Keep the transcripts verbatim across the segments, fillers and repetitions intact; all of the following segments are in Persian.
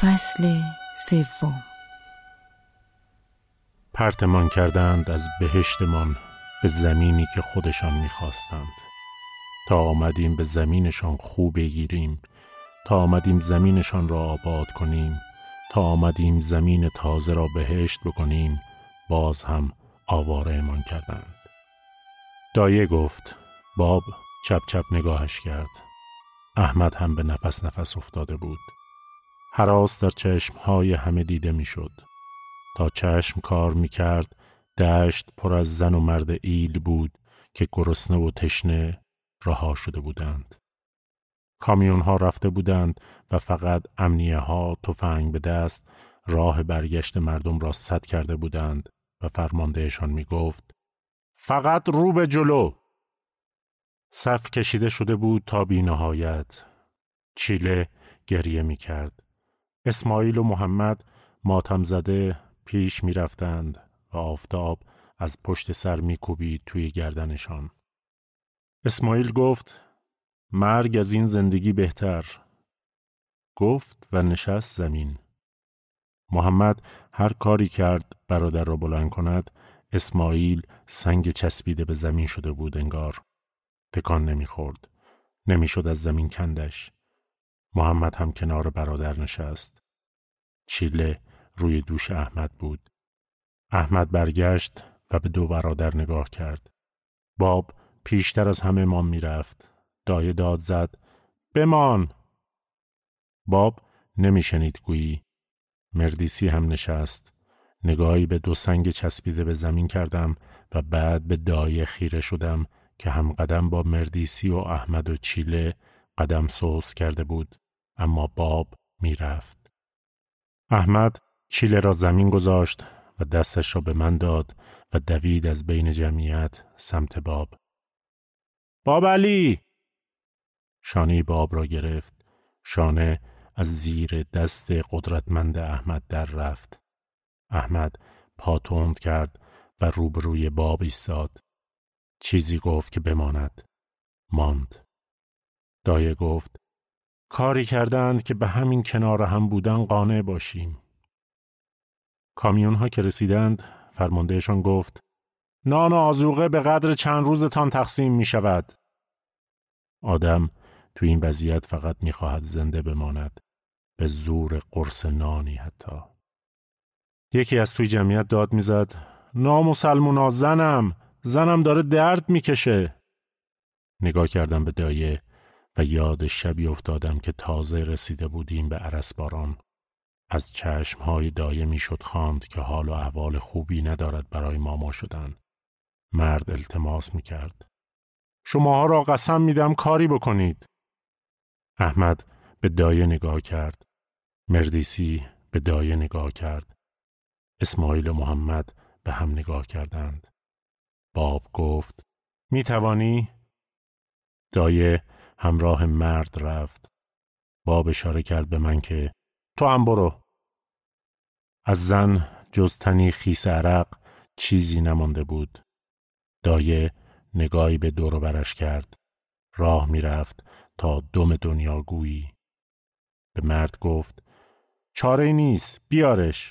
فصل سوم. پرتمان کردند از بهشتمان به زمینی که خودشان می‌خواستند. تا آمدیم به زمینشان خوب بگیریم، تا آمدیم زمینشان را آباد کنیم، تا آمدیم زمین تازه را بهشت بکنیم، باز هم آواره امان کردند. دایه گفت. باب چپ چپ نگاهش کرد. احمد هم به نفس نفس افتاده بود. هراس در چشمهای همه دیده می شد. تا چشم کار می کرد دشت پر از زن و مرد ایل بود که گرسنه و تشنه رها شده بودند. کامیون ها رفته بودند و فقط امنیه ها تفنگ به دست راه برگشت مردم را سد کرده بودند و فرماندهشان می گفت فقط رو به جلو. صف کشیده شده بود تا بی نهایت. چیله گریه می کرد. اسماعیل و محمد ماتم زده پیش می رفتند و آفتاب از پشت سر می کوبید توی گردنشان. اسماعیل گفت مرگ از این زندگی بهتر. گفت و نشست زمین. محمد هر کاری کرد برادر را بلند کند، اسماعیل سنگ چسبیده به زمین شده بود انگار. تکان نمی خورد. نمی شد از زمین کندش. محمد هم کنار برادر نشست. چیله روی دوش احمد بود. احمد برگشت و به دو برادر نگاه کرد. باب پیشتر از همه مان می رفت. دایه داد زد بمان. باب نمی شنید گویی. مردیسی هم نشست. نگاهی به دو سنگ چسبیده به زمین کردم و بعد به دایه خیره شدم که هم قدم با مردیسی و احمد و چیله قدم سوس کرده بود، اما باب می رفت. احمد چیله را زمین گذاشت و دستش را به من داد و دوید از بین جمعیت سمت باب. باب علی! شانه باب را گرفت. شانه از زیر دست قدرتمند احمد در رفت. احمد پا تند کرد و روبروی باب ایستاد. چیزی گفت که بماند. ماند. دایه گفت کاری کردند که به همین کنار هم بودن قانع باشیم. کامیون ها که رسیدند فرماندهشان گفت نان و آذوقه به قدر چند روزتان تقسیم می شود. آدم تو این وضعیت فقط می خواهد زنده بماند، به زور قرص نانی حتی. یکی از توی جمعیت داد می زد نامسلمونا زنم زنم داره درد می کشه. نگاه کردم به دایه و یاد شبی افتادم که تازه رسیده بودیم به ارسباران. از چشمهای دایه می شد خواند که حال و احوال خوبی ندارد برای ماما شدن. مرد التماس می کرد شماها را قسم می دم کاری بکنید. احمد به دایه نگاه کرد. مردیسی به دایه نگاه کرد. اسماعیل و محمد به هم نگاه کردند. باب گفت می توانی؟ دایه همراه مرد رفت. باب اشاره کرد به من که تو هم برو. از زن جز تنی خیس عرق چیزی نمانده بود. دایه نگاهی به دور و برش کرد. راه می رفت تا دم دنیا گویی. به مرد گفت چاره نیست بیارش.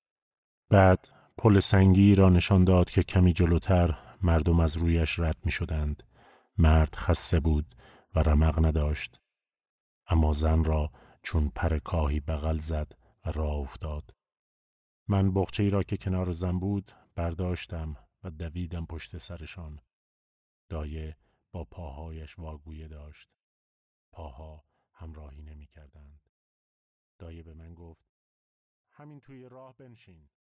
بعد پل سنگی را نشان داد که کمی جلوتر مردم از رویش رد می شدند. مرد خسته بود و رمق نداشت. اما زن را چون پر کاهی بغل زد و راه افتاد. من بخچه‌ای را که کنار زن بود برداشتم و دویدم پشت سرشان. دایه با پاهایش واگویه داشت. پاها همراهی نمی کردند. دایه به من گفت همین توی راه بنشین.